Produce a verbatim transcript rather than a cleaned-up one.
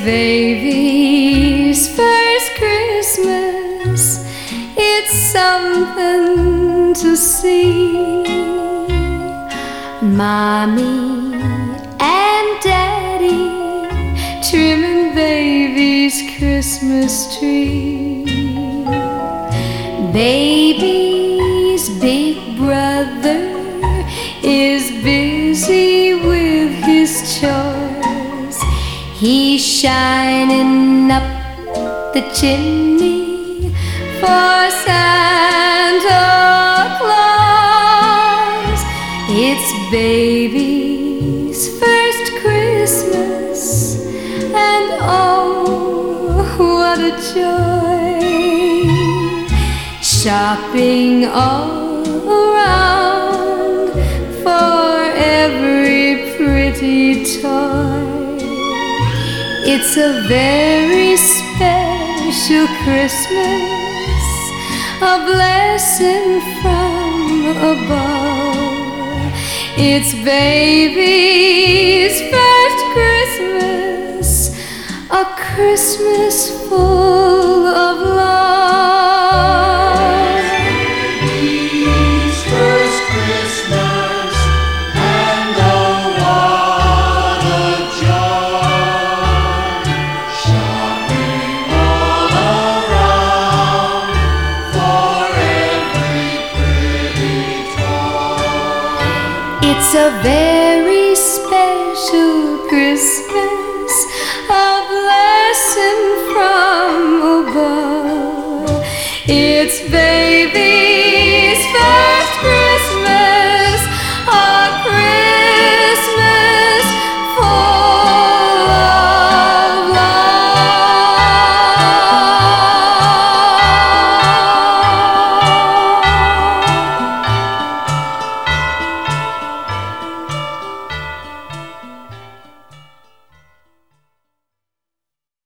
baby's first Christmas. It's something to see. Mommy and Daddy trimming baby's Christmas tree. Baby's big brother is busy with his chores. He's shining up the chimney for Santa Claus. It's baby's first Christmas, and oh, what a joy! Shopping all around for every pretty toy. It's a very special Christmas, a blessing from above. It's baby's first Christmas, a Christmas full of love. Baby's first Christmas, and oh, what a joy! Shopping all around for every pretty toy. It's a very special Christmas, a blessing from above. It's baby